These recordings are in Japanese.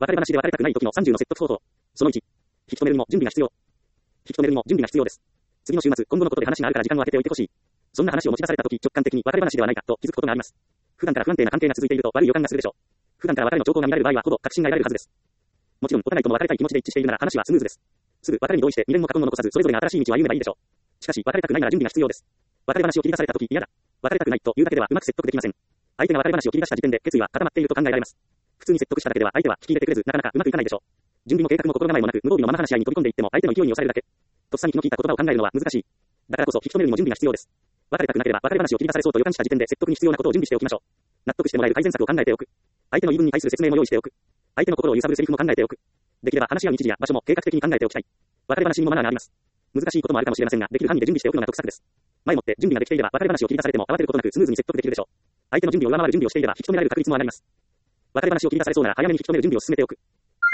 別れ話で別れたくない時の30の説得方法。その1。引き止めるにも準備が必要。引き止めるにも準備が必要です。次の週末、今後のことで話があるから時間を空けておいてほしい。そんな話を持ち出された時、直感的に別れ話ではないかと気づくことがあります。普段から不安定な関係が続いていると悪い予感がするでしょう。普段から別れの兆候が見られる場合はほぼ確信が得られるはずです。もちろん、お互いとも別れたい気持ちで一致しているなら話はスムーズです。すぐ別れに同意して未練も過去も残さずそれぞれが新しい道を歩めばいいでしょう。しかし、別れたくないなら準備が必要です。別れ話を切り出された時、嫌だ。別れたくないというだけではうまく説得できません。相手が別れ話を切り出した時点で決意は固まっていると考えられます。普通に説得しただけでは相手は聞き入れてくれず、なかなかうまくいかないでしょう。準備も計画も心構えもなく無防備のまま話し合いに飛び込んでいっても相手の勢いに押されるだけ。とっさに気の利いた言葉を考えるのは難しい。だからこそ引き止めるにも準備が必要です。別れたくなければ別れ話を切り出されそうと予感した時点で説得に必要なことを準備しておきましょう。納得してもらえる改善策を考えておく。相手の言い分に対する説明も用意しておく。相手の心を揺さぶるセリフも考えておく。できれば話し合う日時や場所も計画的に考えておきたい。別れ話にもマナーがあります。難しいこともあるかもしれませんが、できる範囲で準備しておくのが得策です。前もって準備ができていれば別れ話を切り出されても慌てることなくスムーズに説得できるでしょう。相手の準備を上回る準備をしていれば引き止められる確率も上がります。別れ話を切り出されそうなら早めに引き止める準備を進めておく。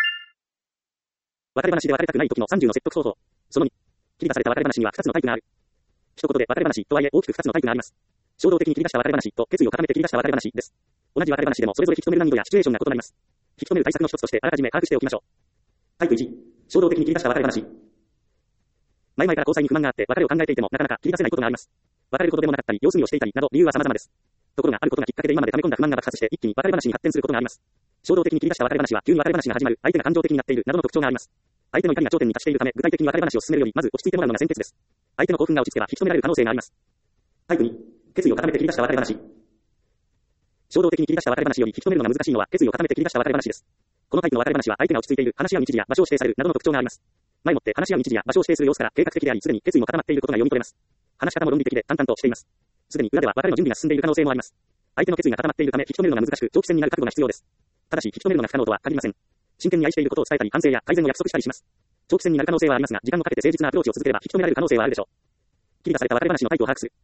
別れ話で別れたくない時の30の説得方法。その2。切り出された別れ話には2つのタイプがある。一言で別れ話とはいえ大きく2つのタイプがあります。衝動的に切り出した別れ話と決意を固めて切り出した別れ話です。同じ別れ話でもそれぞれ引き止める難易度やシチュエーションが異なります。引き止める対策の一つとしてあらかじめ把握しておきましょう。タイプ1。衝動的に切り出した別れ話。前々から交際に不満があって別れを考えていてもなかなか切り出せないことがあります。別れることでもなかったり、様子見をしていたりなど理由は様々です。ところがあることがきっかけで今まで溜め込んだ不満が爆発して一気に別れ話に発展することがあります。衝動的に切り出した別れ話は急に別れ話が始まる、相手が感情的になっているなどの特徴があります。相手の怒りが頂点に達しているため具体的に別れ話を進めるよりまず落ち着いてもらうのが先決です。相手の興奮が落ち着けば引き止められる可能性があります。タイプ2。決意を固めて切り出した別れ話。衝動的に切り出した別れ話より引き止めるのが難しいのは決意を固めて切り出した別れ話です。このタイプの別れ話は相手が落ち着いている、話し合う日時や場所を指定されるなどの特徴があります。前もって話し合う日時や場所を指定する様子から計画的であり、すでに決意も固まっていることが読み取れます。話し方も論理的で淡々としています。すでに裏では別れの準備が進んでいる可能性もあります。相手の決意が固まっているため引き止めるのが難しく長期戦になる覚悟が必要です。ただし引き止めるのが不可能とは限りません。真剣に愛していることを伝えたり反省や改善を約束したりします。長期戦になる可能性はありますが、時間をかけて誠実なアプローチを続ければ引き止められる可能性はあるでしょう。切り出された別れ話のタイプを把握する。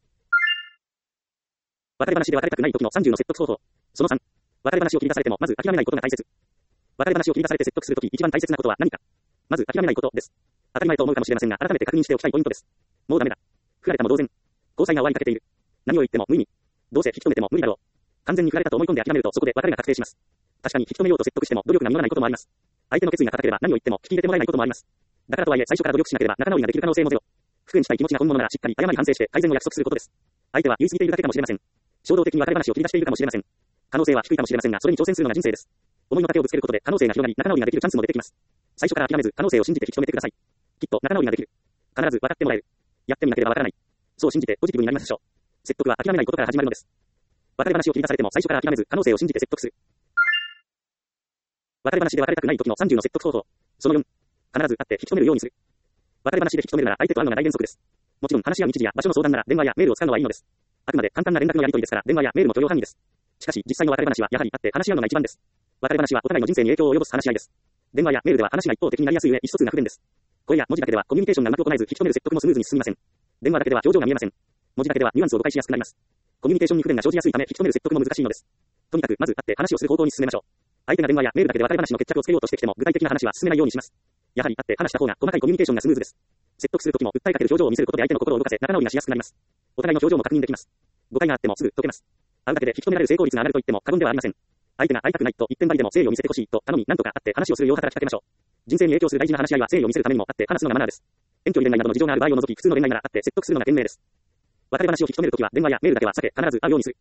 別れ話で別れたくない時の30の説得方法。その3。別れ話を切り出されてもまず諦めないことが大切。別れ話を切り出されて説得するとき一番大切なことは何か。まず諦めないことです。当たり前と思うかもしれませんが、改めて確認しておきたいポイントです。もうダメだ。振られたも同然。交際が終わりかけている。何を言っても無意味。どうせ引き止めても無理だろう。完全に振られたと思い込んで諦めるとそこで別れが確定します。確かに引き止めようと説得しても努力が実らないこともあります。相手の決意が固ければ何を言っても聞き入れてもらえないこともあります。だからとはいえ最初から努力しなければ仲直りができる可能性もゼロ。復縁したい気持ちが本物ならしっかり謝り反省して改善を約束することです。相手は言い過ぎているだけかもしれません。衝動的に別れ話を切り出しているかもしれません。可能性は低いかもしれませんが、それに挑戦するのが人生です。思いの丈をぶつけることで可能性が広がり、仲直りができるチャンスも出てきます。最初から諦めず、可能性を信じて引き止めてください。きっと仲直りができる。必ず分かってもらえる。やってみなければわからない。そう信じてポジティブになりましょう。説得は諦めないことから始まるのです。別れ話を切り出されても最初から諦めず、可能性を信じて説得する。別れ話で別れたくない時の30の説得方法。その4。必ず会って引き止めるようにする。別れ話で引き止めるなら相手と会うのが大原則です。もちろん話し合う日時や場所の相談なら電話やメールを使うのはいいのです。あくまで簡単な連絡のやり取りですから電話やメールも許容範囲です。しかし実際の別れ話はやはり会って話し合うのが一番です。別れ話はお互いの人生に影響を及ぼす話し合いです。電話やメールでは話が一方的になりやすい上、意思疎通が不便です。声や文字だけではコミュニケーションがうまく行えず引き止める説得もスムーズに進みません。電話だけでは表情が見えません。文字だけではニュアンスを誤解しやすくなります。コミュニケーションに不便が生じやすいため引き止める説得も難しいのです。とにかくまず会って話をする方向に進めましょう。相手が電話やメールだけで別れ話の決着をつけようとしてきても具体的な話は進めないようにします。やはり会って話した方が細かいコミュニケーションがスムーズです。説得するときも訴えかける表情を見せることで相手の心を動かせ仲直りがしやすくなります。お互いの表情も確認できます。誤解があってもすぐ解けます。会うだけで引き止められる成功率が上がると言っても過言ではありません。相手が会いたくないと一点張りでも誠意を見せてほしいと頼み何とか会って話をするよう働きかけましょう。人生に影響する大事な話し合いは誠意を見せるためにも会って話すのがマナーです。遠距離恋愛などの事情がある場合を除き普通の恋愛なら会って説得するのが賢明です。別れ話を引き止めるときは電話やメールだけは避け必ず会うようにする。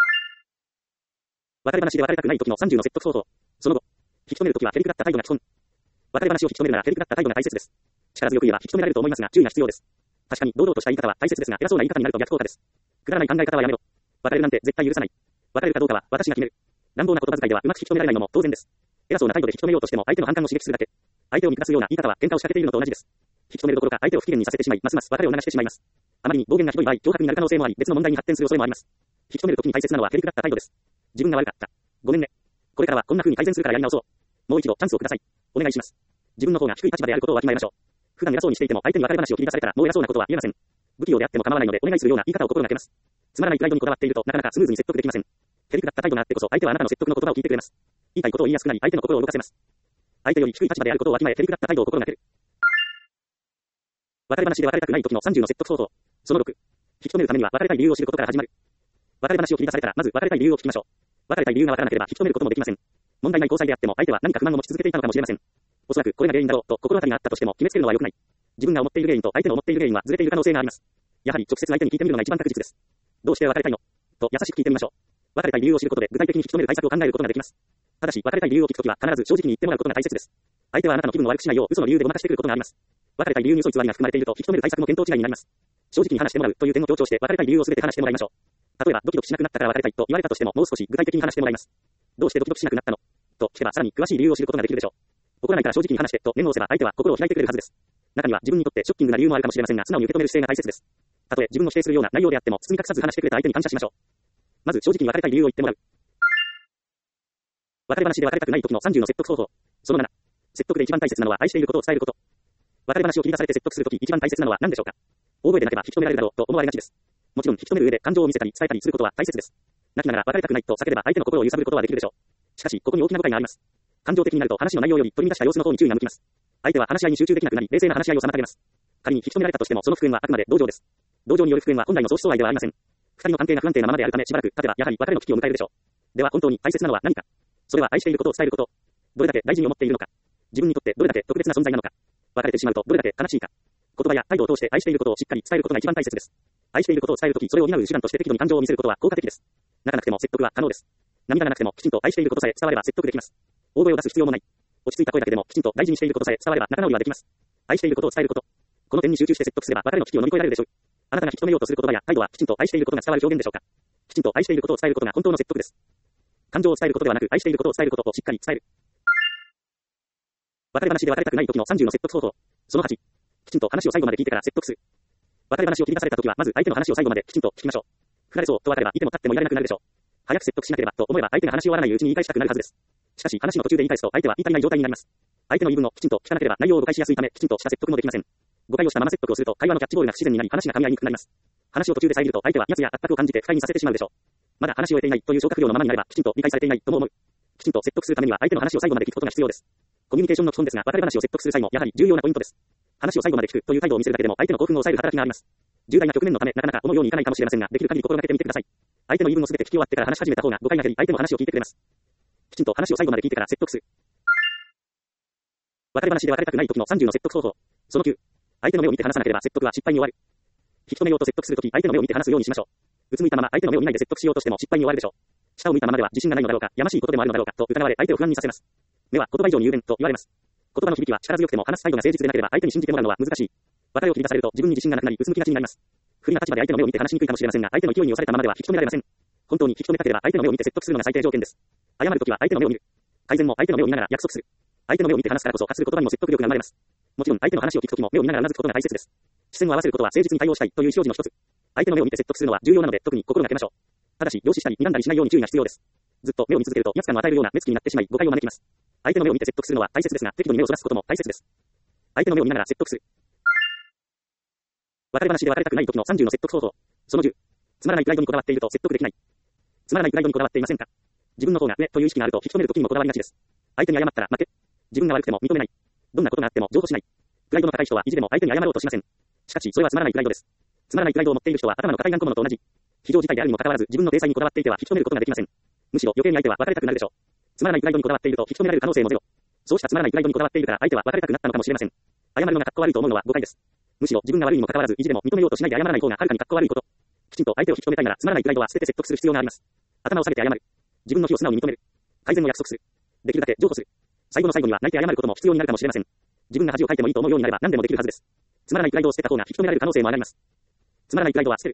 別れ話で別れたくないときの30の説得方法。その後、引き止めるときはへりくだった態度が基本。別れ話を引き止めるならへりくだった態度が大切です。力強く言えば引き止められると思いますが注意が必要です。確かに堂々とした言い方は大切ですが偉そうな言い方になると逆効果です。くだらない考え方はやめろ。別れるなんて絶対許さない。別れるかどうかは私が決める。乱暴な言葉遣いではうまく引き止められないのも当然です。偉そうな態度で引き止めようとしても相手の反感を刺激するだけ。相手を見下すような言い方は喧嘩を仕掛けているのと同じです。引き止めるどころか相手を不機嫌にさせてしまいますます別れを促してしまいます。あまりに暴言がひどい場合脅迫になる可能性もあり別の問題に発展する恐れもあります。引き止めるときに大切なのはへりくだった態度です。自分が悪かった。ごめんね。これからはこんな風に改善するからやり直そう。もう一度チャンスをください。お願いします。自分の方が低い立場であることをわきまえましょう。普段偉そうにしていても相手に別れ話を切り出されたらもう偉そうなことは言えません。不器用であっても構わないのでお願いするような言い方を心がけます。つまらないプライドにこだわっているとなかなかスムーズに説得できません。へりくだった態度があってこそ相手はあなたの説得の言葉を聞いてくれます。言いたいことを言いやすくなり相手の心を動かせます。相手より低い立場であることをわきまえへりくだった態度を心がける。別れ話で別れたくない時の30の説得方法。その6。引き止めるためには別れたい理由を知ることから始まる。別れ話を切り出されたらまず別れたい理由を聞きましょう。別れたい理由がわからなければ引き止めることもできません。 問題ない交際であっても相手は何か不満を持ち続けていたのかもしれません。おそらくこれが原因だろうと心当たりがあったとしても決めつけるのは良くない。自分が思っている原因と相手の思っている原因はずれている可能性があります。やはり直接相手に聞いてみるのが一番確実です。どうして別れたいのと優しく聞いてみましょう。別れたい理由を知ることで具体的に引き止める対策を考えることができます。ただし別れたい理由を聞くときは必ず正直に言ってもらうことが大切です。相手はあなたの気分を悪くしないよう嘘の理由でごまかしてくることがあります。別れたい理由に嘘偽りが含まれていると引き止める対策も見当違いになります。正直に話してもらうという点を強調して別れたい理由を全て話してもらいましょう。例えばドキドキしなくなったから別れたいと言われたとしてももう少し具体的に話してもらいます。どうしてドキドキしなくなったのと聞けばさらに詳しい理由を知ることができるでしょう。怒らないから正直に話してと念を押せば相手は心を開いてくれるはずです。中には自分にとってショッキングな理由もあるかもしれませんが素直に受け止める姿勢が大切です。たとえ自分の否定するような内容であっても包み隠さず話してくれた相手に感謝しましょう。まず正直に別れたい理由を言ってもらう。別れ話で別れたくない時の30の説得方法。その7。説得で一番大切なのは愛していることを伝えること。別れ話を切り出されて説得するとき一番大切なのは何でしょうか。大声で泣けば引き止められるだろうと思われがちです。もちろん引き止める上で感情を見せたり伝えたりすることは大切です。泣きながら別れたくないと叫べば相手の心を揺さぶることはできるでしょう。しかしここに大きな誤解があります。感情的になると話の内容より取り乱した様子の方に注意が向きます。相手は話し合いに集中できなくなり冷静な話し合いを妨げます。仮に引き止められたとしてもその復縁はあくまで同情です。同情による復縁は本来の相思相愛ではありません。二人の関係が不安定なままであるためしばらく経てばやはり別れの危機を迎えるでしょう。では本当に大切なのは何か。それは愛していることを伝えること。どれだけ大事に思っているのか。自分にとってどれだけ特別な存在なのか。別れてしまうとどれだけ悲しいか。言葉や態度を通して愛していることをしっかり伝えることが一番大切です。愛していることを伝えるときそれを担う手段として適度に感情を見せることは効果的です。泣かなくても説得は可能です。涙がなくてもきちんと愛していることさえ伝われば説得できます。大声を出す必要もない。落ち着いた声だけでもきちんと大事にしていることさえ伝われば仲直りはできます。愛していることを伝えること。この点に集中して説得すれば別れの危機を乗り越えられるでしょう。あなたが引き止めようとする言葉や態度はきちんと愛していることが伝わる表現でしょうか。きちんと愛していることを伝えることが本当の説得です。感情を伝えることではなく愛していることを伝えることをしっかり伝える。別れ話で別れたくない時の30の説得方法。その8。きちんと話を最後まで聞いてから説得する。別れ話を切り出された時はまず相手の話を最後まできちんと聞きましょう。振られそうと分かればいても立ってもいられなくなるでしょう。早く説得しなければと思えば相手が話し終わらないうちに言い返したくなるはずです。しかし話の途中で言い返すと相手は言い足りない状態になります。相手の言い分をきちんと聞かなければ内容を誤解しやすいためきちんとした説得もできません。誤解をしたまま説得をすると会話のキャッチボールが不自然になり話が噛み合いにくくなります。話を途中で遮ると相手は圧や圧迫を感じて不快にさせてしまうでしょう。まだ話を終えていないという消化不良のままになればきちんと理解されていないとも思う。きちんと説得するためには相手の話を最後まで聞くことが必要です。コミュニケーションの基本ですが別れ話を説得する際もやはり重要なポイントです。話を最後まで聞くという態度を見せるだけでも相手の興奮を抑える働きがあります。重大な局面のためなかなか思うようにいかないかもしれませんができる限り心がけてみてください。相手の言い分をすべて聞き終わってから話し始めた方が誤解が減り相手も話を聞いてくれます。きちんと話を最後まで聞いてから説得する。別れ話で別れたくない時の30の説得方法。その9。相手の目を見て話さなければ説得は失敗に終わる。引き止めようと説得するとき相手の目を見て話すようにしましょう。うつむいたまま相手の目を見ないで説得しようとしても失敗に終わるでしょう。下を向いたままでは自信がないのだろうか、やましいことでもあるのだろうかと疑われ相手を不安にさせます。目は言葉以上に雄弁と言われます。言葉の響きは力強くても話す態度が誠実でなければ相手に信じてもらうのは難しい。別れを切り出されると自分に自信がなくなりうつむきがちになります。不利な立場で相手の目を見て話しにくいかもしれませんが相手の勢いに押されたままでは引き止められません。本当に引き止めたければ相手の目を見て説得するのが最低条件です。謝るときは相手の目を見る。改善も相手の目を見ながら約束する。相手の目を見て話すからこそ発する言葉にも説得力が生まれます。もちろん相手の話を聞くときも目を見ながら頷くことが大切です。視線を合わせることは誠実に対応したいという意思表示の一つ。相手の目を見て説得するのは重要なので特に心がけましょう。ただし凝視したり睨んだりしないように注意が必要です。ずっと目を見続けると威圧感を与えるような目つきになってしまい誤解を招きます。相手の目を見て説得するのは大切ですが適度に目をそらすことも大切です。相手の目を見ながら説得する。別れ話で別れたくない時の30の説得方法。その10。つまらないプライドにこだわっていると説得できない。つまらないプライドにこだわっていませんか。自分の方が上という意識があると引き止める時にもこだわりがちです。相手に謝ったら負け。自分が悪くても認めない。どんなことがあっても譲歩しない。プライドの高い人は意地でも相手に謝ろうとしません。しかしそれはつまらないプライドです。つまらないプライドを持っている人は頭の固い頑固者と同じ。非常事態であるにもかかわらず自分の体裁にこだわっていては引き止めることができません。むしろ余計に相手は別れたくなるでしょう。つまらないプライドにこだわっていると引き止められる可能性もゼロ。そうしたつまらないプライドにこだわっているから相手は別れたくなったのかもしれません。謝るのがかっこ悪いと思うのは誤解です。むしろ自分が悪いにもかかわらず意地でも認めようとしないで謝らない方がはるかにかっこ悪いこと。きちんと相手を引き止めたいならつまらないプライドは捨てて説得する必要があります。頭を下げて謝る。自分の非を素直に認める。改善を約束する。できるだけ譲歩する。最後の最後には泣いて謝ることも必要になるかもしれません。自分が恥をかいてもいいと思うようになれば何でもできるはずです。つまらないプライドを捨てた方が引き止められる可能性もあります。つまらないプライドは捨てる。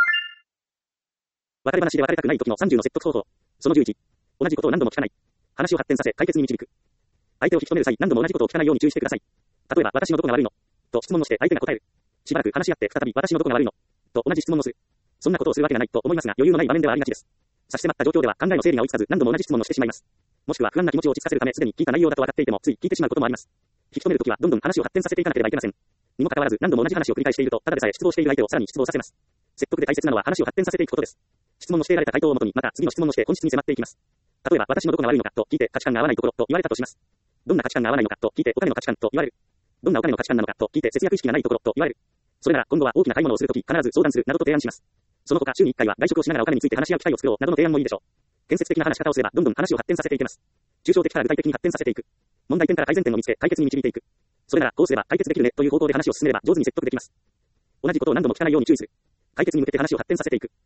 別れ話で別れたくない時の30の説得方法。その11。同じことを何度も聞かない。話を発展させ解決に導く。相手を引き止める際何度も同じことを聞かないように注意してください。例えば私のどこが悪いのと質問をして相手が答える。しばらく話し合って再び私のどこが悪いのと同じ質問をする。そんなことをするわけがないと思いますが余裕のない場面ではありがちです。差し迫った状況では考えの整理が追いつかず何度も同じ質問をしてしまいます。もしくは不安な気持ちを落ち着かせるためすでに聞いた内容だと分かっていてもつい聞いてしまうこともあります。引き止めるときはどんどん話を発展させていかなければいけません。にもかかわらず何度も同じ話を繰り返しているとただでさえ失望している相手をさらに失望させます。説得で大切なのは話を発展させていくことです。質問のしていられた回答をもとにまた次の質問をして本質に迫っていきます。例えば私のどこが悪いのかと聞いて価値観が合わないところと言われたとします。どんな価値観が合わないのかと聞いてお金の価値観と言われる。どんなお金の価値観なのかと聞いて節約意識がないところと言われる。それなら今度は大きな買い物をするとき必ず相談するなどと提案します。その他週に1回は外食をしながらお金について話し合う機会を作ろうなどの提案もいいでしょう。建設的な話し方をすればどんどん話を発展させていけます。 抽象的から具体的に発展させていく。問題点から改善点を見つけ、解決に導いていく。それなら、こうすれば解決できるね、という方向で話を進めれば上手に説得できます。同じことを何度も聞かないように注意する。解決に向けて話を発展させていく。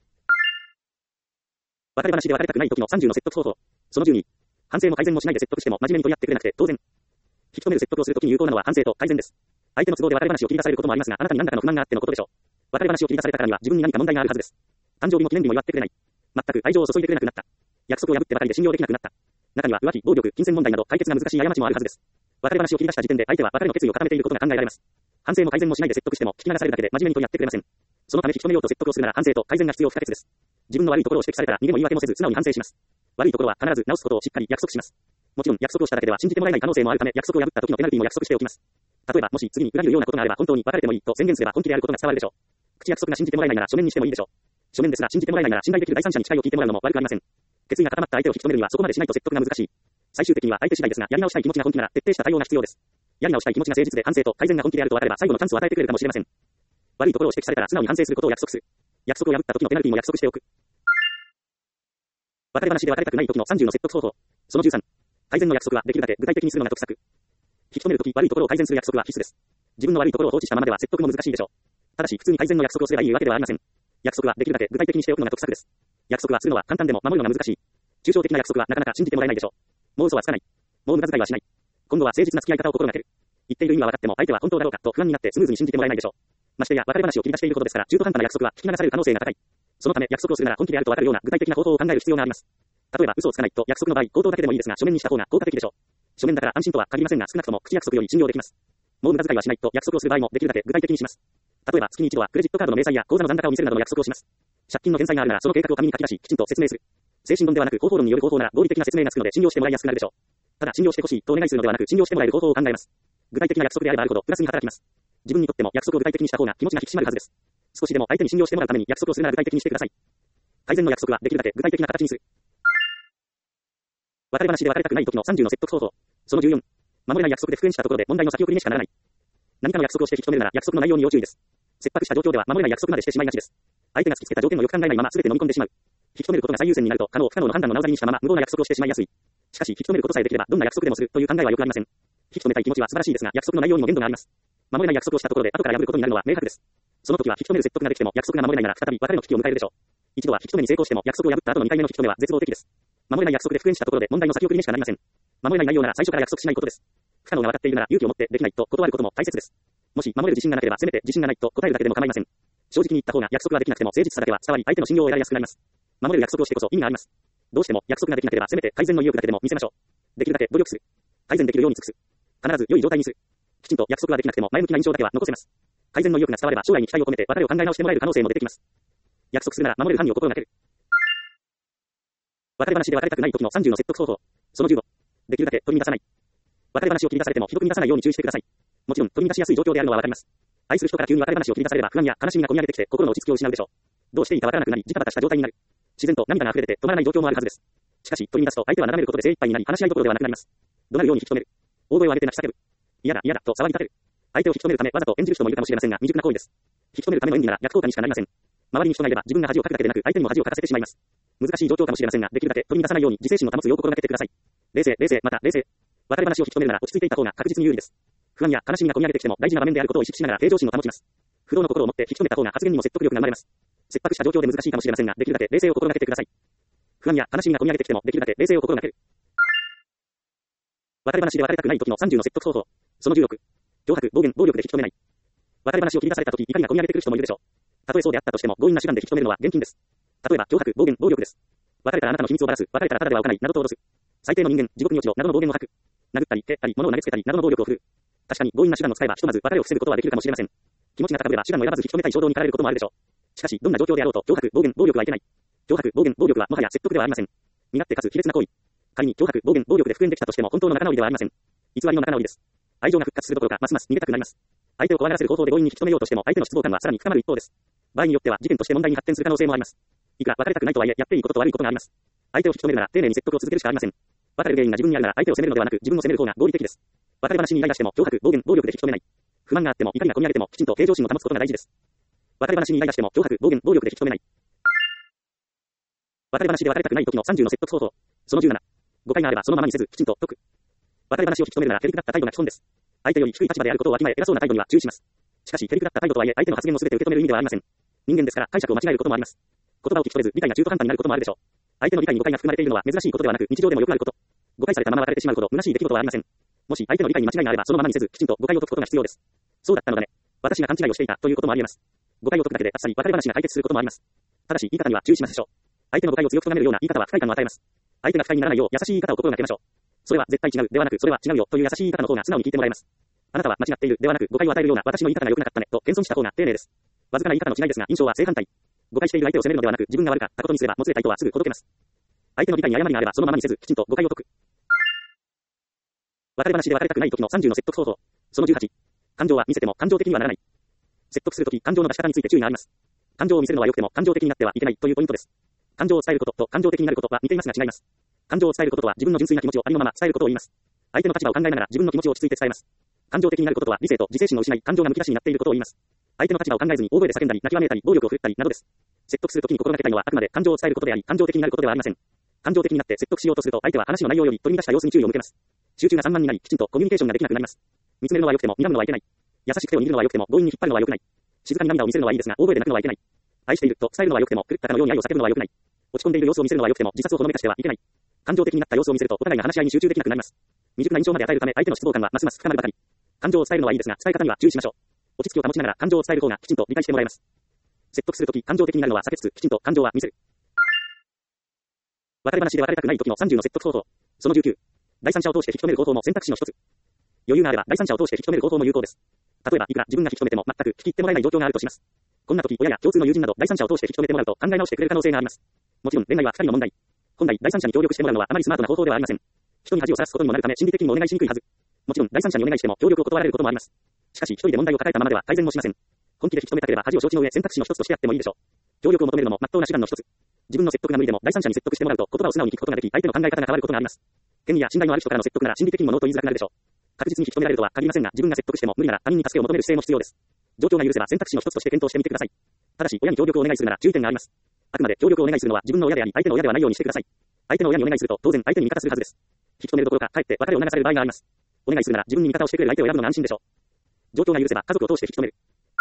別れ話で別れたくない時の30の説得方法。その12。反省も改善もしないで説得しても真面目に取り合ってくれなくて当然。引き止める説得をするときに有効なのは反省と改善です。相手の都合で別れ話を切り出されることもありますが、あなたに何らかの不満があってのことでしょう。別れ話を切り出されたからには自分に何か問題があるはずです。誕生日も記念日も祝ってくれない。全く愛情を注いでくれなくなった。約束を破ってばかりで信用できなくなった。中には浮気、暴力、金銭問題など解決が難しい過ちもあるはずです。別れ話を切り出した時点で相手は別れの決意を固めていることが考えられます。反省も改善もしないで説得しても聞き流されるだけで真面目に取り合ってくれません。そのため引き止めようと説得をするなら反省と改善が必要不可欠です。自分の悪いところを指摘されたら逃げも言い訳もせず素直に反省します。悪いところは必ず直すことをしっかり約束します。もちろん約束をしただけでは信じてもらえない可能性もあるため約束を破った時のペナルティも約束しておきます。例えばもし次に裏切るようなことがあれば本当に別れてもいいと宣言すれば本気であることが伝わるでしょう。口約束が信じてもらえないなら書面にしてもいいでしょう。書面ですら信じてもらえないなら信頼できる第三者に期待を聞いてもらうのも悪くありません。決意が固まった相手を引き止めるにはそこまでしないと説得が難しい。最終的には相手次第ですがやり直したい気持ちが本気なら徹底した対応が必要です。やり直したい気持ちが誠実で反省と改善が本気であると分かれば最後のチャンスを与えてくれるかもしれません。悪いところを指摘されたら素直に反省することを約束する。約束を破った時のペナルティも約束しておく。別れ話で別れたくない時の30の説得方法。その13。改善の約束はできるだけ具体的にするのが得策。引き止めるとき悪いところを改善する約束は必須です。自分の悪いところを放置したままでは説得も難しいでしょう。ただし普通に改善の約束をすればいいわけではありません。約束はできるだけ具体的にしておくのが得策です。約束はするのは簡単でも守るのが難しい。抽象的な約束はなかなか信じてもらえないでしょう。もう嘘はつかない。もう無駄遣いはしない。今度は誠実な付き合い方を心がける。言っている意味は分かっても相手は本当だろうかと不安になってスムーズに信じてもらえないでしょう。ましてや別れ話を切り出していることですから中途半端な約束は聞き流される可能性が高い。そのため約束をするなら本気であると分かるような具体的な方法を考える必要があります。例えば嘘をつかないと約束の場合口頭だけでもいいですが書面にした方が効果的でしょう。書面だから安心とは限りませんが少なくとも口約束より信用できます。もう無駄遣いはしないと約束をする場合もできるだけ具体的にします。例えば月に一度はクレジットカードの明細や口座の残高を見せるなどの約束をします。借金の返済があるならその計画を紙に書き出しきちんと説明する。精神論ではなく方法論による方法なら合理的な説明がつくので信用してもらいやすくなるでしょう。ただ信用してほしいとお願いするのではなく信用してもらえる方法を考えます。具体的な約束であればあるほどプラスに働きます。自分にとっても約束を具体的にした方が気持ちが引き締まるはずです。少しでも相手に信用してもらうために約束をするなら具体的にしてください。改善の約束はできるだけ具体的な形にする。別れ話で別れたくない時の30の説得方法。その14。守れない約束で復縁したところで問題の先送りにしかならない。何かの約束をして引き止めるなら約束の内容に要注意です。切迫した状況では守れない約束までしてしまいがちです。相手が突きつけた条件をよく考えないまま全て飲み込んでしまう。引き止めることが最優先になると可能不可能の判断をなおざりにしたまま無謀な約束をしてしまいやすい。しかし引き止めることさえできればどんな約束でもするという考えはよくありません。引き止めたい気持ちは素晴らしいですが約束の内容にも限度があります。守れない約束をしたところで後から破ることになるのは明白です。その時は引き止める説得ができても約束が守れないなら再び別れの危機を迎えるでしょう。一度は引き止めに成功しても約束を破った後の2回目の引き止めは絶望的です。守れない約束で復縁したところで問題の先送りにしかなりません。守れない内容なら最初から約束しないことです。不可能が分かっているなら勇気を持ってできないと断ることも大切です。もし守れる自信がなければせめて自信がないと答えるだけでも構いません。正直に言った方が約束ができなくても誠実さだけは伝わり相手の信用を得られやすくなります。守れる約束をしてこそ意味があります。どうしても約束ができなければせめて改善の意欲だけでも見せましょう。できるだけ努力する。改善できるように尽くす。必ず良い状態にする。きちんと約束ができなくても前向きな印象だけは残せます。改善の意欲が伝われば将来に期待を込めて別れを考え直してもらえる可能性も出てきます。約束するなら守れる範囲を心がける。別れ話で別れたくない時の30の説得方法。その15。できるだけ取り乱さない。別れ話を切り出されてもひどく乱さないように注意してください。もちろん取り乱しやすい状況であるのはわかります。愛する人から急に別れ話を切り出されれば不安や悲しみが込み上げてきて心の落ち着きを失うでしょう。どうしていいかわからなくなりジタバタした状態になる。自然と涙が溢れ出て止まらない状況もあるはずです。しかし取り乱すと相手は眺めることで精一杯になり話し合いどころではなくなります。怒鳴るように引き止める。大声を上げて泣き叫ぶ。嫌だ嫌だと騒ぎ立てる。相手を引き止めるためわざと演じる人もいるかもしれませんが未熟な行為です。引き止めるための演技なら逆効果にしかなりません。周りに人がいれば自分が恥をかくだけでなく相手にも恥をかかせてしまいます。難しい状況かもしれませんができるだけ取り乱さないように自制心を保つよう心がけてください。冷静また冷静。別れ話を引き止めるなら落ち着いていた方が確実に有利です。不安や悲しみが込み上げてきても大事な場面であることを意識しながら平常心を保ちます。不動の心を持って引き止めた方が発言にも説得力が生まれます。切迫した状況で難しいかもしれませんができるだけ冷静を心がけてください。不安や悲しみが込み上げてきてもできるだけ冷静を心がける。別れ話で別れたくない時の30の説得方法。その16。脅迫、暴言、暴力で引き止めない。別れ話を切り出された時怒りが込み上げてくる人もいるでしょう。たとえそうであったとしても強引な手段で引き止めるのは厳禁です。例えば脅迫、暴言、暴力です。別れたらあなたの秘密をばらす。別れたらただではおかないなどと脅す。最低の人間、地獄に落ちろなどの暴言を吐く。殴ったり蹴ったり物を投げつけたりなどの暴力を振るう。確かに強引な手段を使えばひとまず別れを防ぐことはできるかもしれません。気持ちが高ぶれば手段を選ばず引き止めたい衝動に駆られることもあるでしょう。しかしどんな状況であろうと脅迫、暴言、暴力はいけない。脅迫、暴言、暴力はもはや説得ではありません。身勝手かつ卑劣な行為。仮に脅迫、暴言、暴力で復縁できたとしても本当の仲直りではありません。偽りの仲直りです。愛情が復活するどころかますます逃げたくなります。相手を怖がらせる方法で強引に引き止めようとしても相手の失望感はさらに深まる一方です。場合によっては事件として問題に発展する可能性もあります。いくら別れたくないとはいえやっていいことと悪いことがあります。相手を引き止めるなら丁寧に説得を続けるしかありません。別れる原因が自分にあるなら相手を責めるのではなく自分を責める方が合理的です。別れ話にイライラしても脅迫、暴言、暴力で引き止めない。不満があっても怒りが込み上げてもきちんと平常心を保つことが大事です。別れ話にイライラしても脅迫、暴言、暴力で引き止めない。別れ話で別れたくない時の30の説得方法。その17。 誤解があればそのままにせず、きちんと解く。別れ話を引き止めるならへりくだった態度が基本です。相手より低い立場であることをわきまえ、偉そうな態度には注意します。しかし、へりくだった態度とはいえ、相手の発言を全て受け止める意味ではありません。人間ですから解釈を間違えることもあります。言葉を聞き取れず、理解が中途半端になることもあるでしょう。相手の理解に誤解が含まれているのは珍しいことではなく、日常でもよくあること。誤解されたまま別れてしまうほど虚しい出来事はありません。もし相手の理解に間違いがあればそのままにせず、きちんと誤解を解くことが必要です。そうだったのだね。私が勘違いをしていたということもあり得ます。誤解を解くだけであっさり別れ話が解決することもあります。ただし、言い方には注意しましょう。相手の誤解を強く咎めるような言い方は不快感を与えます。相手が不快にならないよう優しい言い方を心がけましょう。それは絶対違うではなく、それは違うよという優しい言い方の方が素直に聞いてもらえます。あなたは間違っているではなく、誤解を与えるような私の言い方が良くなかったねと謙遜した方が丁寧です。わずかな言い方の違いですが、印象は正反対。誤解している相手を責めるのではなく、自分が悪かったことにすれば、もつれた意図はすぐほどけます。相手の理解に誤りがあればそのままにせず、きちんと誤解を解く。別れ話で別れたくない時の30の説得方法。その18。感情は見せても感情的にはならない。説得するとき、感情の出し方について注意があります。感情を見せるのは良くても感情的になってはいけないというポイントです。感情を伝えることと感情的になることは似ていますが違います。感情を伝えることとは自分の純粋な気持ちをありのまま伝えることを言います。相手の立場を考えながら自分の気持ちを落ち着いて伝えます。感情的になることとは理性と自制心を失い感情がむき出しになっていることを言います。相手の立場を考えずに大声で叫んだり泣きわめいたり暴力を振るったりなどです。説得するときに心がけたいのはあくまで感情を伝えることであり、感情的になることではありません。感情的になって説得しようとすると相手は話の内容より取り出した様子に注意を向けます。集中が散漫になり、きちんとコミュニケーションができなくなります。見つめるのは良くても睨むのはいけない。優しく手を握るのは良くても強引に引っ張るのは良くない。静かに涙を見せるのはいいですが大声で泣くのはいけない。愛していると伝えるのは良くても狂ったかのように愛を叫ぶのは良くない。落ち込んでいる様子を見せるのは良くても自殺をほのめかしてはいけない。感情的になった様子を見せるとお互いが話し合いに集中できなくなります。未熟な印象まで与えるため相手の失望感はますます深まるばかり。感情を伝えるのはいいですが伝え方には注意しましょう。落ち着きを保ちながら感情を伝える方がきちんと理解してもらえます。説得するとき感情的になるのは避けつつきちんと感情は見せる。別れ話で別れたくない時の30の説得方法。その19。第三者を通して引き止める方法も選択肢の一つ。余裕があれば第三者を通して引き止める方法も有効です。例えばいくら自分が引き止めても全く聞き入ってもらえない状況があるとします。こんな時親や共通の友人など第三者を通して引き止めてもらうと考え直してくれる可能性があります。もちろん恋愛は2人の問題。本来第三者に協力してもらうのはあまりスマートな方法ではありません。人に恥をさらすことにもなるため心理的にもお願いしにくいはず。もちろん第三者にお願いしても協力を断られることもあります。しかし一人で問題を抱えたままでは改善もしません。本気で引き止めたければ恥を承知の上選択肢の一つとしてやってもいいでしょう。協力を求めるのも真っ当な手段の一つ。自分の説得が無理でも第三者に説得してもらうと言葉を素直に聞くことができ相手の考え方が変わることがあります。権利や信頼のある人からの説得なら心理的にもノーと言いづらくなるでしょう。確実に引き止められるとは限りませんが自分が説得しても無理なら他人に助けを求める姿勢も必要です。状況が許せば選択肢の一つとして検討してみてください。ただし親に協力をお願いするなら注意点があります。あくまで協力をお願いするのは自分の親であり相手の親ではないようにしてください。相手の親にお願いすると当然相手に味方するはずです。引き止めるどころかかえって別れを促される場合があります。お願いするなら自分に味方をしてくれる相手を選ぶのが安心でしょう。状況が許せば家族を通して引き止める。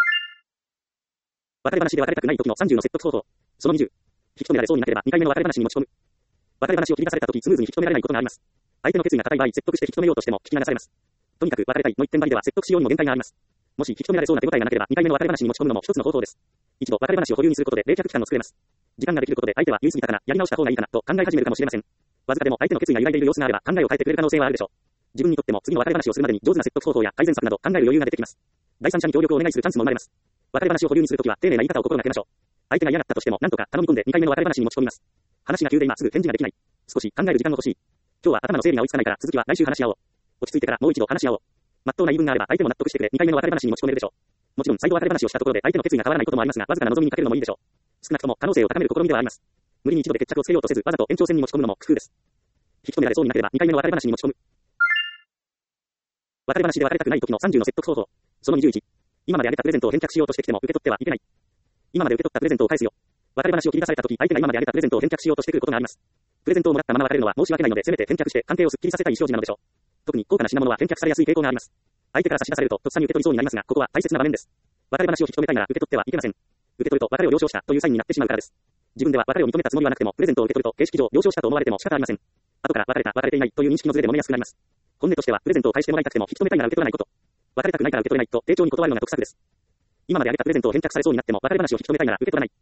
別れ話で別れたくない時の30の説得方法。その20。引き止められそうになければ2回目の別れ話に持ち込む。別れ話を切り出された時スムーズに引き止められないことがあります。相手の決意が固い場合説得して引き止めようとしても聞き流されます。とにかく別れたいの一点張りでは説得しようにも限界があります。もし引き止められそうな手応えがなければ2回目の別れ話に持ち込むのも一つの方法です。一度別れ話を保留にすることで冷却期間を作れます。時間ができることで相手は言い過ぎたかな、やり直した方がいいかなと考え始めるかもしれません。わずかでも相手の決意が揺らいでいる様子があれば考えを変えてくれる可能性はあるでしょう。自分にとっても次の別れ話をするまでに上手な説得方法や改善策など考える余裕が出てきます。第三者に協力をお願いするチャンスも生まれます。別れ話を保留にするときは丁寧な言い方を心がけましょう。相手が嫌だったとしても何とか頼み込んで2回目の別れ話に持ち込みます。話が急で今すぐ返事ができない。少し考える時間が欲しい。今日は頭の整理が追いつかないから続きは来週話し合おう。落ち着いてからもう一度話し合おう。真っ当な言い分があれば相手も納得してくれ2回目の別れ話に持ち込めるでしょう。もちろん再度別れ話をしたところで相手の決意が変わらないこともありますがわずかな望みにかけるのもいいでしょう。少なくとも可能性を高める試みではあります。無理に一度で決着をつけようとせずわざと延長戦に持ち込むのも工夫です。引き止められそうになければ2回目の別れ話に持ち込む。別れ話で別れたくない時の30の説得方法。その21。今まであげたプレゼントを返却しようとしてきても受け取ってはいけない。今まで受け取ったプレゼントを返すよ。別れ話を切り出された時相手が今まであげたプレゼントを返却しようとしてくることがあります。プレゼントをもらったまま別れるのは申し訳ないのでせめて返却して関係をすっきりさせたい意思表示なのでしょう。特に高価な品物は返却されやすい傾向があります。相手から差し出されるととっさに受け取りそうになりますがここは大切な場面です。別れ話を引き止めたいなら受け取ってはいけません。受け取ると別れを了承したというサインになってしまうからです。自分では別れを認めたつもりはなくてもプレゼントを受け取ると形式上了承したと思われても仕方ありません。後から別れた別れていないという認識のズレで揉めやすくなります。本音としてはプレゼントを返してもらいたくても引き止めたいなら受け取らないこと。別れたくないから受け取れないと丁重に断るのが得策です。今まであげたプレゼントを返却されそうになっても別れ話を引き止めたいなら受け取らない。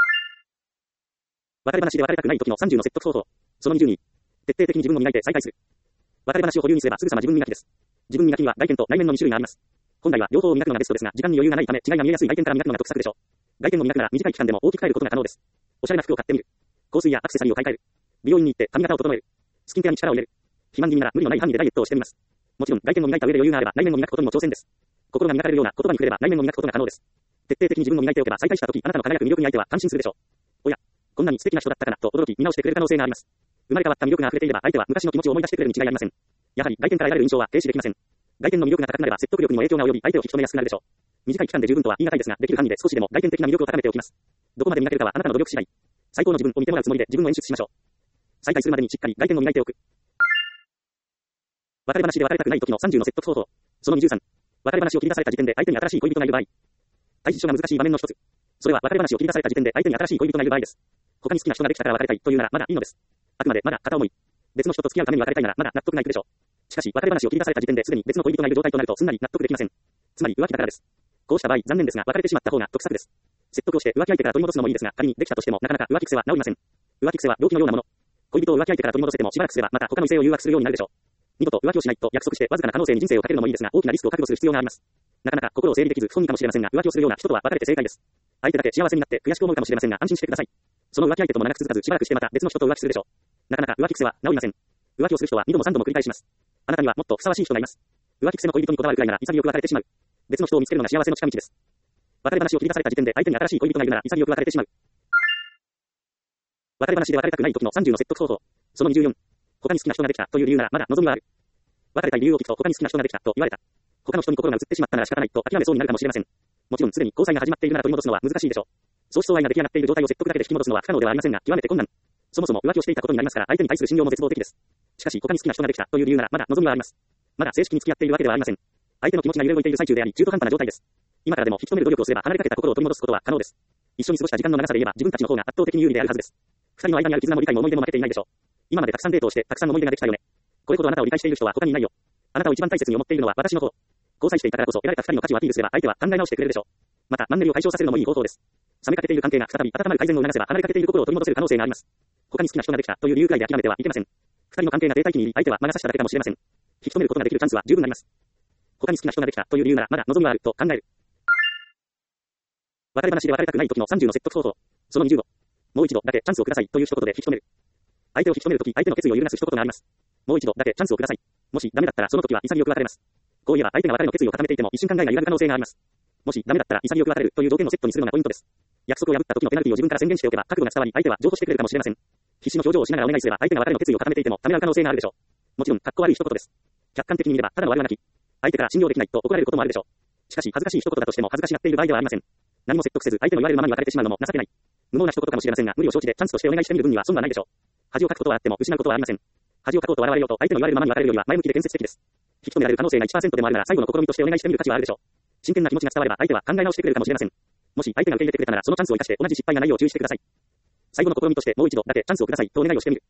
別れ話で別れたくない時の30の説得方法。その22。徹底的に自分を磨いて再開する。別れ話を保留にすればすぐさま自分磨きです。自分磨きには外見と内面の2種類があります。本来は両方を磨くのがベストですが時間に余裕がないため違いが見えやすい外見から磨くのが得策でしょう。外見を磨くなら短い期間でも大きく変えることが可能です。おしゃれな服を買ってみる。香水やアクセサリーを買い替える。美容院に行って髪型を整える。スキンケアに力を入れる。肥満気味なら無理のない範囲でダイエットをしてみます。もちろん外見を磨いた上で余裕があれば内面を磨くことにも挑戦です。心が磨かれるような言葉に触れれば内面を磨くことが可能です。徹底的に自分を磨いておけば再開した時あなたの輝く魅力に相手は感心するでしょう。おや、こんなに素敵な人だったかなと驚き見直してくれる可能性があります。生まれ変わった魅力が溢れていれば相手は昔の気持ちを思い出してくれるに違いありません。やはり外見から得られる印象は軽視できません。外見の魅力が高くなれば説得力にも影響が及び相手を引き止めやすくなるでしょう。短い期間で十分とは言い難いですができる範囲で少しでも外見的な魅力を高めておきます。どこまで磨けるかはあなたの努力次第。最高の自分を見てもらうつもりで自分を演出しましょう。再開するまでにしっかり外見を磨いておく。 別れ話で別れたくない時の30の説得方法。その23。別れ話を切り出された時点で相手に新しい恋人がいる場合。対処が難しい場面の一つ。それは別れ話を切り出された時点で相手に新しい恋人がいる場合です。他に好きな人ができたから別れたいというならまだいいのです。あくまでまだ片思い。別の人と付き合うために別れたいならまだ納得がいくでしょう。しかし別れ話を切り出された時点ですでに別の恋人がいる状態となるとすんなり納得できません。つまり浮気だからです。こうした場合残念ですが別れてしまった方が得策です。説得をして浮気相手から取り戻すのもいいですが仮にできたとしてもなかなか浮気癖は治りません。浮気癖は病気のようなもの。恋人を浮気相手から取り戻せてもしばらくすればまた他の異性を誘惑するようになるでしょう。二度と浮気をしないと約束してわずかな可能性に人生をかけるのもいいですが大きなリスクを覚悟する必要があります。なかなか心を整理できず不本意かもしれませんが浮気をするような人とは別れて正解です。相手だけ幸せになって悔しく思うかもしれませんが安心してください。その浮気相手とも長く続かずしばらくしてまた別の人と浮気するでしょう。なかなか浮気癖は治りません。浮気をする人は2度も3度も繰り返します。あなたにはもっとふさわしい人がいます。浮気癖の恋人にこだわるくらいなら潔く別れてしまう。別の人を見つけるのが幸せの近道です。別れ話を切り出された時点で相手に新しい恋人がいるなら潔く別れてしまう。別れ話で別れたくない時の30の説得方法。その24。他に好きな人ができたという理由ならまだ望みはある。別れたい理由を聞くと他に好きな人ができたと言われた。他の人に心が移ってしまったなら仕方ないと諦めそうになるかもしれません。もちろんすでに交際が始まっているなら取り戻すのは難しいでしょう。相思相愛が出来上がっている状態を説得だけで引き戻すのは不可能ではありませんが極めて困難。そもそも浮気をしていたことになりますから相手に対する信用も絶望的です。しかし他に好きな人ができたという理由ならまだ望みはあります。まだ正式に付き合っているわけではありません。相手の気持ちが揺れ動いている最中であり中途半端な状態です。今からでも引き止める努力をすれば離れかけた心を取り戻すことは可能です。一緒に過ごした時間の長さで言えば自分たちの方が圧倒的に有利であるはずです。二人の間にある絆も理解も思い出も負けていないでしょう。今までたくさんデートをしてたくさん思い出ができたよね。これほどあなたを理解している人は他にいないよ。あなたを一番大切に思っているのは私の方。交際していたからこそ得られた二人の価値をアピールすれば相手は考え直してくれるでしょう。またマンネリを解消させるのもいい方法です。冷めかけている関係が再び温まる改善を促せば離れかけている心を取り戻せる可能性があります。他に好きな人ができたという理由くらいで諦めてはいけません。二人の関係が停滞期にいり相手は魔が差しただけかもしれません。引き止めることができるチャンスは十分あります。他に好きな人ができたという理由ならまだ望みはあると考える。別れ話で別れたくない時の30の説得方法。その25。もう一度だけチャンスをくださいという一言で引き止める。相手を引き止めるとき相手の決意を揺るがす一言があります。もう一度だけチャンスをください。もしダメだったらその時は潔く別れます。こう言えば相手が別れの決意を固めていても一瞬考えが揺らぐ可能性があります。もしダメだったら潔く別れるという条件をセットにするのがポイントです。約束を破った時のペナルティを自分から宣言しておけば覚悟が伝わり相手は譲渡してくれるかもしれません。必死の表情をしながらお願いすれば相手が別れの決意を固めていてもためらう可能性があるでしょう。もちろんかっこ悪い一言です。客観的に見ればただの悪あがき。相手から信用できないと怒られることもあるでしょう。しかし恥ずかしい一言だとしても恥ずかしがっている場合ではありません。何も説得せず相手の言われるままに別れてしまうのも情けない。無謀な一言かもしれませんが無理を承知でチャンスとしてお願いしてみる分には損はないでしょう。恥をかくことはあっても失うことはありません。恥をかこうと笑われようと相手の言われるままに別れるよりは前向きで建設的です。引き止められる可能性が 1% でもあるなら最後の試みとしてお願いしてみる価値はあるでしょう。真剣な気持ちが伝われば相手は考え直してくれるかもしれません。もし相手が受け入れてくれたならそのチャンスを生かして同じ失敗がないよう注意してください。最後の試みとしてもう一度だけチャンスをくださいとお願いをしてみる。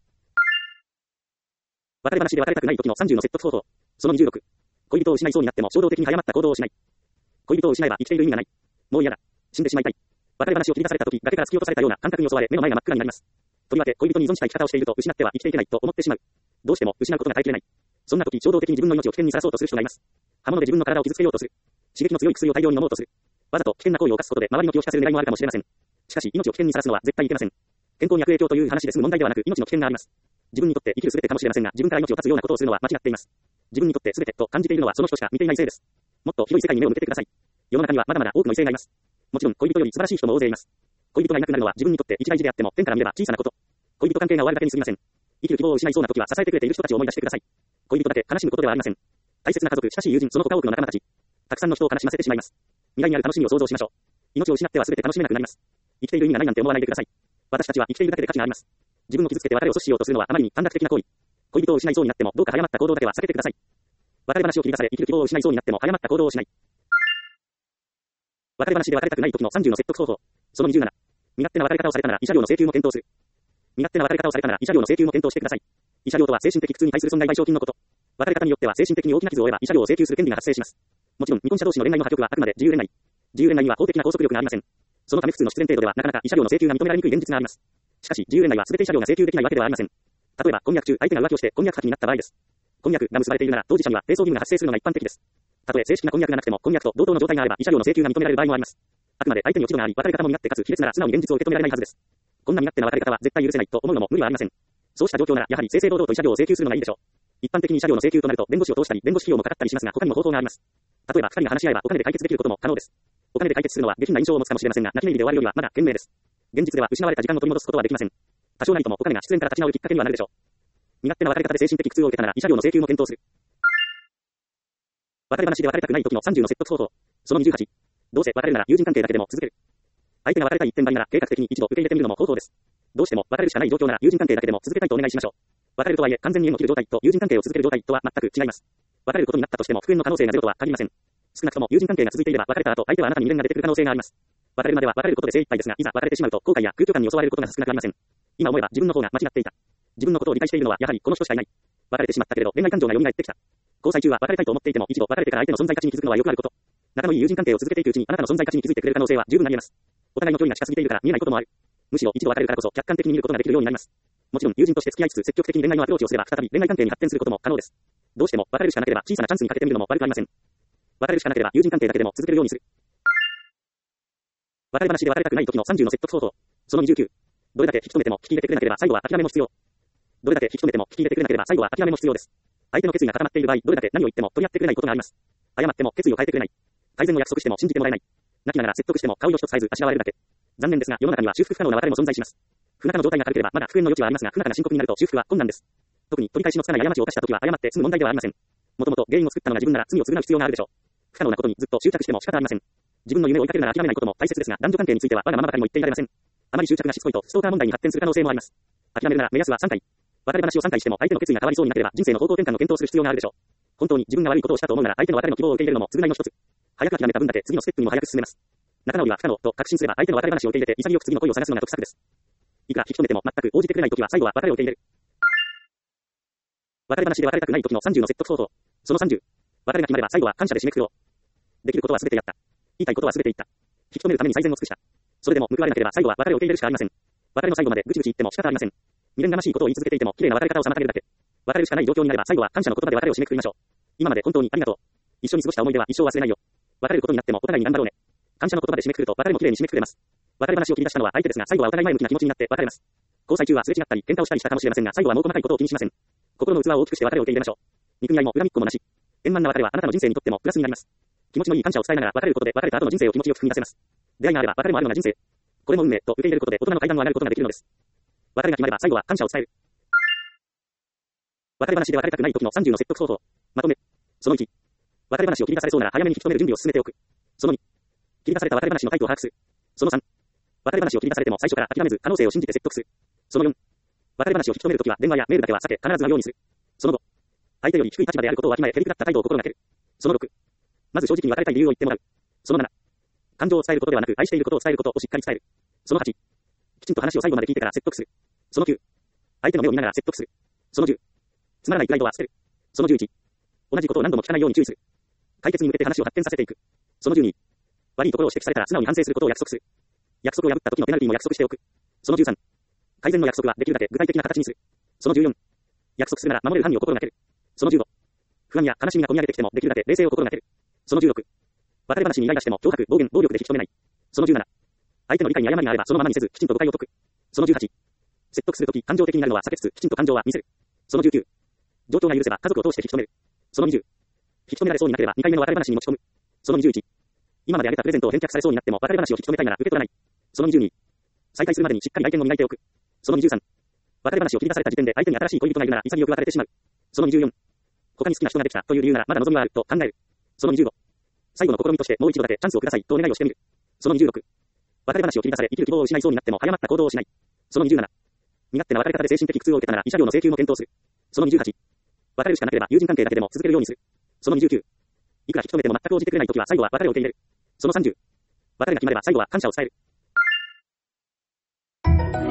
別れ話で別れたくない時の30の説得方法。その26。恋人を失いそうになっても衝動的に早まった行動をしない。恋人を失えば生きている意味がない。もう嫌だ。死んでしまいたい。別れ話を切り出された時崖から突き落とされたような感覚に襲われ目の前が真っ暗になります。とりわけ恋人に依存した生き方をしていると失っては生きていけないと思ってしまう。どうしても失うことが耐えきれない。そんな時衝動的に自分の命を危険にさらそうとする人がいます。刃物で自分の体を傷つけようとする。刺激の強い薬を大量に飲もうとする。わざと危険な行為を犯すことで周りの気を引かせる狙いもあるかもしれません。しかし命を危険にさらすのは絶対いけません。健康に悪影響という話で済む問題ではなく命の危険があります。自分にとって生きる全てかもしれませんが自分から命を絶つようなことをするのは間違っています。自分にとって全てと感じているのはその人しか見ていないせいです。もっと広い世界に目を向けてください。世の中にはまだまだ多くの異性がいます。もちろん恋人より素晴らしい人も大勢います。恋人がいなくなるのは自分にとって一大事であっても天から見れば小さなこと。恋人関係が終わるだけに過ぎません。生きる希望を失いそうな時は支えてくれている人たちを思い出してください。恋人だけ悲しむことではありません。大切な家族、親しい友人、その他多くの仲間たち。たくさんの人を悲しませてしまいます。未来にある楽しみを想像しましょう。命を失っては全て楽しめなくなります。生きている意味がないなんて思わないでください。私たちは生きているだけで価値があります。自分を傷つけて別れを阻止しようとするのはあまりに短絡的な行為。恋人を失いそうになってもどうか誤った行動だけは避けてください。別れ話を切り出され生きる希望を失いそうになっても誤った行動をしない。別れ話で別れたくない時の30の説得方法。その27。身勝手な別れ方をされたなら慰謝料の請求も検討する。身勝手な別れ方をされたなら慰謝料の請求も検討してください。慰謝料とは精神的苦痛に対する損害賠償金のこと。別れ方によっては精神的に大きな傷を負えば慰謝料を請求する権利が発生します。もちろん未婚者同士の恋愛の破局はあくまで自由恋愛。自由恋愛には法的な拘束力がありません。そのため普通の失恋程度ではなかなか慰謝料の請求が認められにくい現実があります。しかし自由恋愛は全て慰謝料が請求できないわけではありません。例えば婚約中相手が浮気をして婚約破棄になった場合です。婚約が結ばれているなら当事者には提訴義務が発生するのが一般的です。たとえ正式な婚約がなくても婚約と同等の状態があれば慰謝料の請求が認められる場合もあります。あくまで相手に落ち度があり別れ方も身勝手かつ卑劣なら素直に現実を受け止められないはずです。こんな身勝手な別れ方は絶対許せないと思うのも無理はありません。そうした状況ならやはり正々堂々と慰謝料を請求するのがいいでしょう。一般的に慰謝料の請求となると弁護士を通したり弁護士費用もかかったりしますが他にも方法があります。例えば二人が話し合えばお金で解決できることも可能です。お金で解決するのは下品な印象を持つかもしれませんが泣き寝入りで終わるよりはまだ賢明です。現実では失われた時間を取り戻すことはできません。多少なりともお金が失恋から立ち直るきっかけにはなるでしょう。身勝手な別れ方で精神的苦痛を受けたなら慰謝料の請求も検討する。別れ話で別れたくない時の30の説得方法。その28。どうせ別れるなら友人関係だけでも続ける。相手が別れたい一点張りなら計画的に一度受け入れてみるのも方法です。どうしても別れるしかない状況なら友人関係だけでも続けたいとお願いしましょう。 別れるとはいえ、完全に縁を切る状態と友人関係を続ける状態とは全く違います。別れることになったとしても復縁の可能性がゼロとは限りません。少なくとも友人関係が続いていれば別れた後、相手はあなたに未練が出てくる可能性があります。別れるまでは別れることで精一杯ですが、いざ別れてしまうと後悔や空虚感に襲われることが少なくありません。今思えば自分の方が間違っていた。自分のことを理解しているのはやはりこの人しかいない。別れてしまったけれど恋愛感情が蘇ってきた。交際中は別れたいと思っていても一度別れてから相手の存在価値に気づくのはよくあること。仲のいい友人関係を続けていくうちにあなたの存在価値に気づいてくれる可能性は十分あります。お互いの距離が近すぎているから見えないこともある。むしろ一度別れるからこそ客観的に見ることができるようになります。もちろん友人として付き合いつつ積極的に恋愛のアプローチをすれば再び恋愛関係に発展することも可能です。どうしても別れるしかなければ小さなチャンスにかけてみるのも悪くありません。別れるしかなければ友人関係だけでも続けるようにする。別れ話で別れたくない時の30の説得方法。その29。どれだけ引き止めても聞き入れてくれなければ最後は諦めも必要。どれだけ引き止めても聞き入れてくれなければ最後は諦めも必要です。相手の決意が固まっている場合、どれだけ何を言っても取り合ってくれないことがあります。謝っても決意を変えてくれない。改善を約束しても信じてもらえない。泣きながら説得しても顔色一つ変えずあしらわれるだけ。残念ですが世の中には修復不可能な別れも存在します。不仲の状態が軽ければまだ復縁の余地はありますが、不仲が深刻になると修復は困難です。特に取り返しのつかない過ちを犯した時は謝って済む問題ではありません。もともと原因を作ったのが自分なら罪を償う必要があるでしょう。不可能なことにずっと執着しても仕方ありません。自分の夢を追いかけるなら諦めないことも大切ですが、男女関係についてはわがままばかりも言っていられません。あまり執着がしつこいとストーカー問題に発展する可能性もあります。諦めるなら目安は3回。別れ話を3回しても相手の決意が変わりそうになければ人生の方向転換の検討する必要があるでしょう。本当に自分が悪いことをしたと思うなら相手の別れの希望を受け入れるのも償いの一つ。早く諦めた分だけ次のステップにも早く進めます。仲直りは不可能と確信すれば相手の別れ話を受け入れて潔く次の恋を探すのが得策です。いくら引き止めても全く応じてくれないときは最後は別れを受け入れる。別れ話で別れたくない時の30の説得方法。その30。別れが決まれば最後は感謝で締めくくろう。できることは全てやった。言いたいことは全て言った。引き止めるために最善を尽くした。それでも報われなければ最後は別れを受け入れるしかありません。別れの最後までぐちぐち言っても仕方ありません。未練がましいことを言い続けていても綺麗な別れ方を妨げるだけ。別れるしかない状況になれば最後は感謝の言葉で別れを締めくくりましょう。今まで本当にありがとう。一緒に過ごした思い出は一生忘れないよ。別れることになってもお互いに頑張ろうね。感謝の言葉で締めくくると別れも綺麗に締めくくれます。別れ話を切り出したのは相手ですが最後はお互い前向きな気持ちになって別れます。交際中はすれ違ったり喧嘩をしたりしたかもしれませんが最後はもう細かいことを気にしません。心の器を大きくして別れを受け入れましょう。憎み合いも恨みっこもなし。円満な別れはあなたの人生にとってもプラスになります。気持ちのいい感謝を伝えながら別れることで別れた後の人生を気持ちよく踏み出せます。出会いがあれば別れもあるのが人生。これも運命と受け入れることで大人の階段を上がることができるのです。別れが決まれば最後は感謝を伝える。別れ話で別れたくない時の30の説得方法。まとめ。その1。別れ話を切り出されそうなら早めに引き止める準備を進めておく。その2。切り出された別れ話のタイプを把握する。その3。別れ話を切り出されても最初から諦めず可能性を信じて説得する。その4。別れ話を引き止めるときは電話やメールだけは避け必ず会うようにする。その5。相手より低い立場であることをわきまえへりくだった態度を心がける。その6。まず正直に別れたい理由を言ってもらう。その7。感情を伝えることではなく愛していることを伝えることをしっかり伝える。その8。きちんと話を最後まで聞いてから説得する。その9。相手の目を見ながら説得する。その10。つまらないプライドは捨てる。その11。同じことを何度も聞かないように注意する。解決に向けて話を発展させていく。その12。悪いところを指摘されたら素直に反省することを約束する。約束を破った時のペナルティも約束しておく。その13。改善の約束はできるだけ具体的な形にする。その14。約束するなら守れる範囲を心がける。その15。不安や悲しみが込み上げてきてもできるだけ冷静を心がける。その16。別れ話にイライラしても脅迫、暴言、暴力で引き止めない。その17。相手の理解に誤りがあればそのままにせずきちんと誤解を解く。その18。説得するとき感情的になるのは避けつつきちんと感情は見せる。その19。状況が許せば家族を通して引き止める。その20。引き止められそうになければ2回目の別れ話に持ち込む。その21。今まであげたプレゼントを返却されそうになっても別れ話を引き止めたいなら受け取らない。その22。再会するまでにしっかり来店を磨いておく。その23。別れ話を切り出された時点で相手に新しい恋人がいるなら潔く別れてしまう。その24。他に好きな人ができたという理由ならまだ望みはあると考える。その25。最後の試みとしてもう一度だけチャンスをくださいとお願いをしてみる。その26。別れ話を切り出され生きる希望を失いそうになっても早まった行動をしない。その27。身勝手な別れ方で精神的苦痛を受けたなら慰謝料の請求も検討する。その28。別れるしかなければ友人関係だけでも続けるようにする。その29。いくら引き止めても全く応じてくれないときは最後は別れを受け入れる。その30。別れが決まれば最後は感謝を伝える。